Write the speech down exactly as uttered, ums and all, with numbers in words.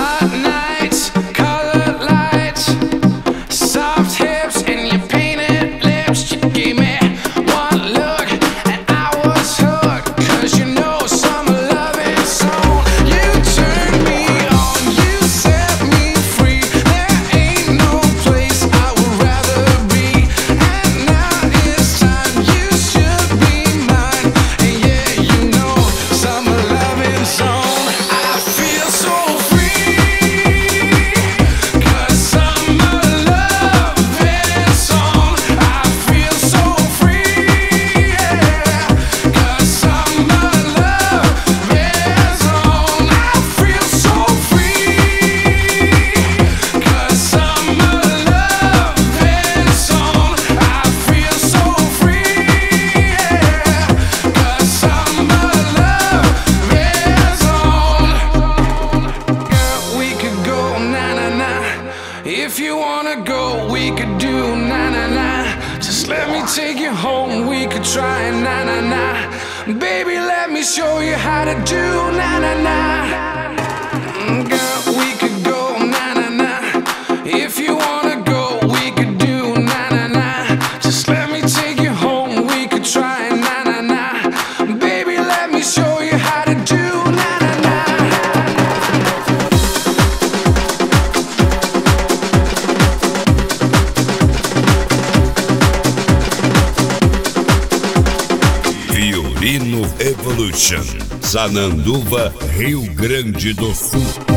Hot nights, colored lights, soft hips and your painted lips. You gave me one look and I was hooked. 'Cause you know summer loving song. You turned me on, you set me free. There ain't no place I would rather be. And now it's time, you should be mine. And yeah, you know summer loving song. I feel so free. 'Cause summer loving song. I feel so free. Yeah. 'Cause summer loving song. I feel so free. 'Cause summer loving song. I feel so free. Yeah. 'Cause summer loving song. Girl, we could go na na na. If you wanna go, we could do na na na. Just let me take you home, we could try na na na. Baby, let me show you how to do na na na. Mm, Girl, we could go na na na. If you wanna go, we could do na na na. Just let me take you home, we could try na na na. Baby, let me show you how to do na na na. Violino Evolution, Sananduva, Rio Grande do Sul.